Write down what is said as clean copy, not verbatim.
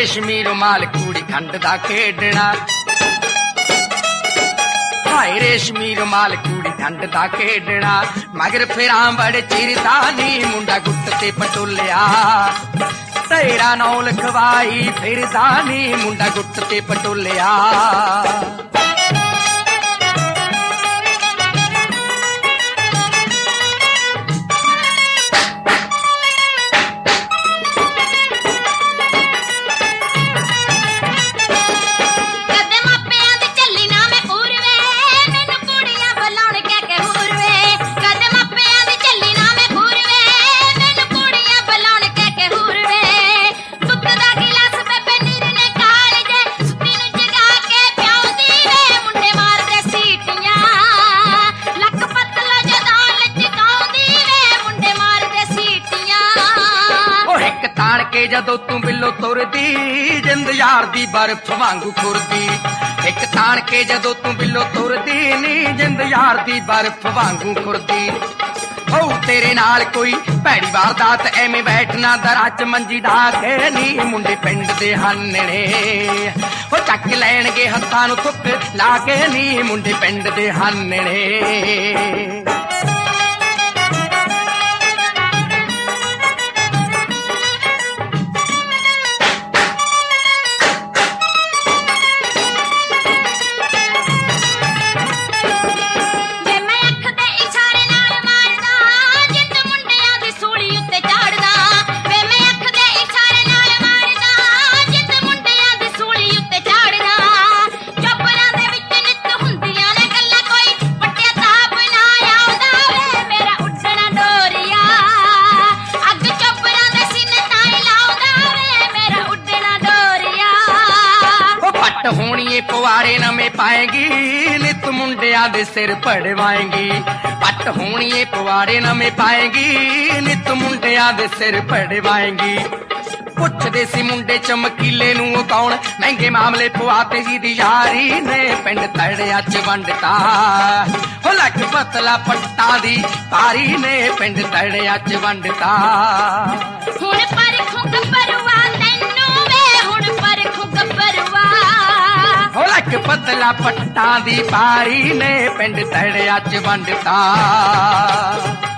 रेशमी रुमाल कूड़ी खंड दा खेडना, हाय रेशमी रुमाल कूड़ी खंड दा खेडना, मगर फिरां बड़े चिरदा नी मुंडा गुट्ट ते पटोलिया, तेरा नौ लिखवाई फिरदा नी मुंडा गुट्ट ते पटोलिया। जदों तू बिलो तुरदी जिंद यार दी बर्फ वांगू खुरदी, एक तान के जदों तू बिलो तुरदी नी जिंद यार दी बर्फ वांगू खुरदी। हो तेरे नाल कोई भैड़ी वारदात एवें बैठना दरा च मंजी ढा के नी मुंडे पिंड दे हानने, हो चक लैणगे हत्थां नूं थुक ला के नी मुंडे पिंड दे हानने। होनी पवारे नमें पाएगी नित मुंडिया दे सिर पड़वाएंगी, पट होनी पवारे नमें पाएगी नित मुंडिया दे सिर पड़वाएंगी। पुछदे सी मुंडे चमकीले नूं कौन महंगे मामले पवाते जी दी यारी ने पिंड तड़िया च वंडता, हो लख पतला पट्टा दी पारी ने पिंड तड़िया च वंडता। हुण परखूं गब्बरवा तैनूं वे हुण परखूं गब्बरवा, हो लख पतला पट्टा दी पारी ने पिंड तड़िया च वंडता।